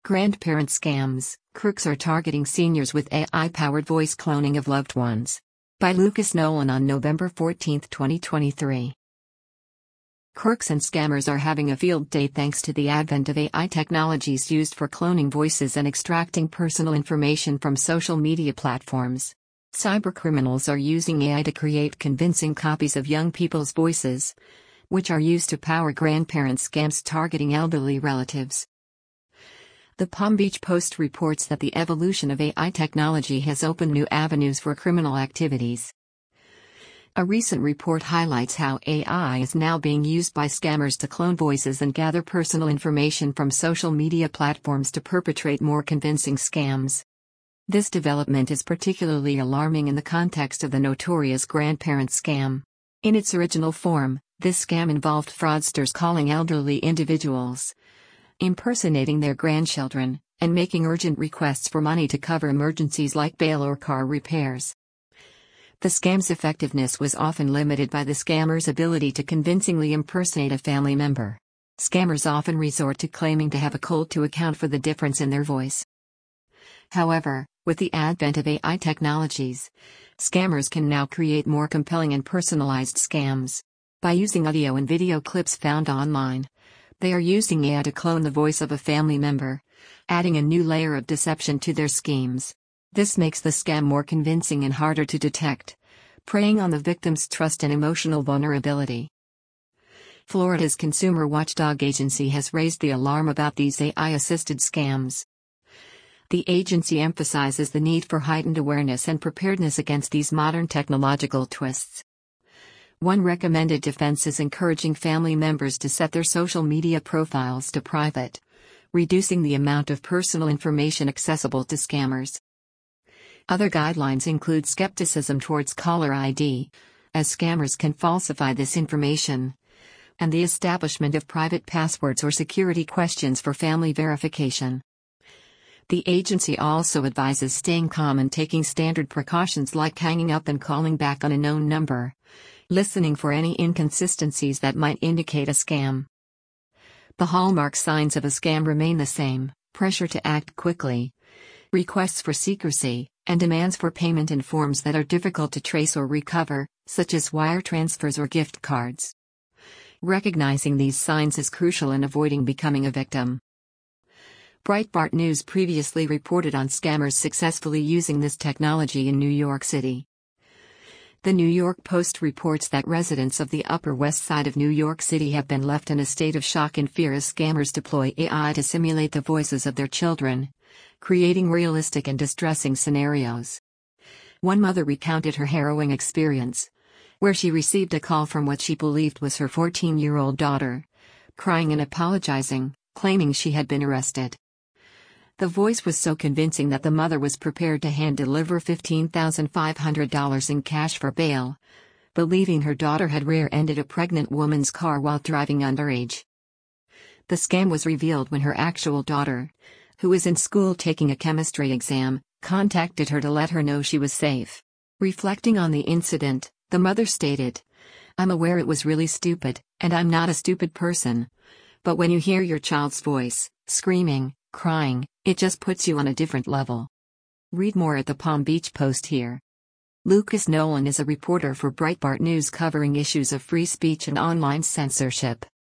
Grandparent scams: crooks are targeting seniors with AI-powered voice cloning of loved ones. By Lucas Nolan on November 14, 2023. Crooks and scammers are having a field day thanks to the advent of AI technologies used for cloning voices and extracting personal information from social media platforms. Cybercriminals are using AI to create convincing copies of young people's voices, which are used to power grandparent scams targeting elderly relatives. The Palm Beach Post reports that the evolution of AI technology has opened new avenues for criminal activities. A recent report highlights how AI is now being used by scammers to clone voices and gather personal information from social media platforms to perpetrate more convincing scams. This development is particularly alarming in the context of the notorious grandparent scam. In its original form, this scam involved fraudsters calling elderly individuals, impersonating their grandchildren, and making urgent requests for money to cover emergencies like bail or car repairs. The scam's effectiveness was often limited by the scammer's ability to convincingly impersonate a family member. Scammers often resort to claiming to have a cold to account for the difference in their voice. However, with the advent of AI technologies, scammers can now create more compelling and personalized scams. By using audio and video clips found online, they are using AI to clone the voice of a family member, adding a new layer of deception to their schemes. This makes the scam more convincing and harder to detect, preying on the victim's trust and emotional vulnerability. Florida's consumer watchdog agency has raised the alarm about these AI-assisted scams. The agency emphasizes the need for heightened awareness and preparedness against these modern technological twists. One recommended defense is encouraging family members to set their social media profiles to private, reducing the amount of personal information accessible to scammers. Other guidelines include skepticism towards caller ID, as scammers can falsify this information, and the establishment of private passwords or security questions for family verification. The agency also advises staying calm and taking standard precautions like hanging up and calling back on a known number, listening for any inconsistencies that might indicate a scam. The hallmark signs of a scam remain the same: pressure to act quickly, requests for secrecy, and demands for payment in forms that are difficult to trace or recover, such as wire transfers or gift cards. Recognizing these signs is crucial in avoiding becoming a victim. Breitbart News previously reported on scammers successfully using this technology in New York City. The New York Post reports that residents of the Upper West Side of New York City have been left in a state of shock and fear as scammers deploy AI to simulate the voices of their children, creating realistic and distressing scenarios. One mother recounted her harrowing experience, where she received a call from what she believed was her 14-year-old daughter, crying and apologizing, claiming she had been arrested. The voice was so convincing that the mother was prepared to hand-deliver $15,500 in cash for bail, believing her daughter had rear-ended a pregnant woman's car while driving underage. The scam was revealed when her actual daughter, who was in school taking a chemistry exam, contacted her to let her know she was safe. Reflecting on the incident, the mother stated, "I'm aware it was really stupid, and I'm not a stupid person. But when you hear your child's voice, screaming, crying, it just puts you on a different level." Read more at the Palm Beach Post here. Lucas Nolan is a reporter for Breitbart News covering issues of free speech and online censorship.